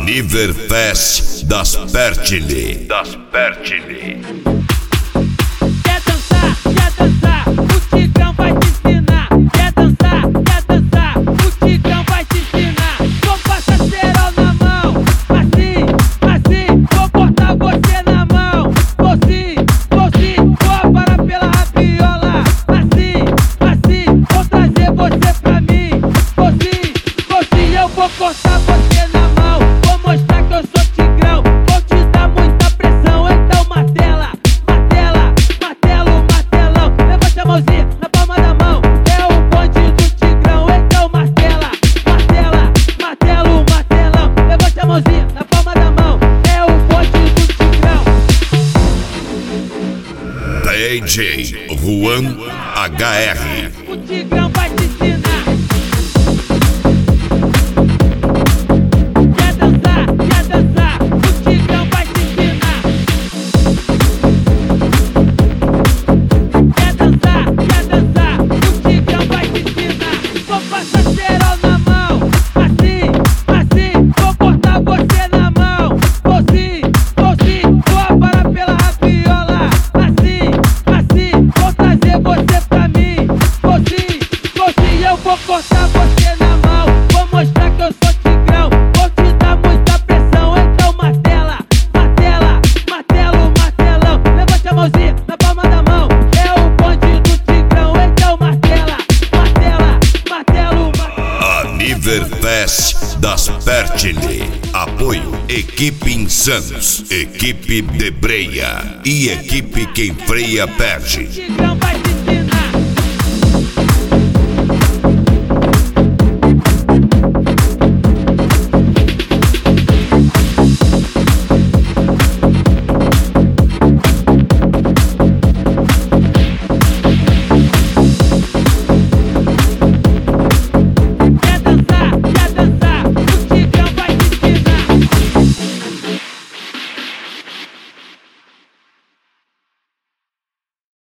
Aniverfest das Pertile. Quer dançar, o Tigrão vai te ensinar. Quer dançar, o Tigrão vai te ensinar. Vou passar cerol na mão, assim, vou cortar você na mão. Vou parar pela rabiola. Assim, vou trazer você pra mim. Eu vou cortar você na mão. Vou mostrar que eu sou Tigrão. Vou te dar muita pressão, então martela. Martelão. Levante a mãozinha na palma da mão. É o bonde do Tigrão, então martela. Martelão. Levante a mãozinha na palma da mão. É o bonde do Tigrão. DJ Juan HR. O Tigrão vai te ensinar. Quer dançar, o Tigrão vai te ensinar. Quer dançar, o Tigrão vai te ensinar. Vou passar cerol na mão, assim, vou cortar você na mão. Vou parar pela rabiola. Assim, vou trazer você pra mim. Eu vou cortar você na mão. Vou mostrar que eu sou Tigrão. Vou te dar muita pressão, então martelão. Levante a mãozinha na palma da mão. É o bonde do Tigrão, então martelo. Aniverfest das Pertile. Apoio Equipe Insanos, Equipe Debreia e Equipe Quem Freia Perde. Tigrão vai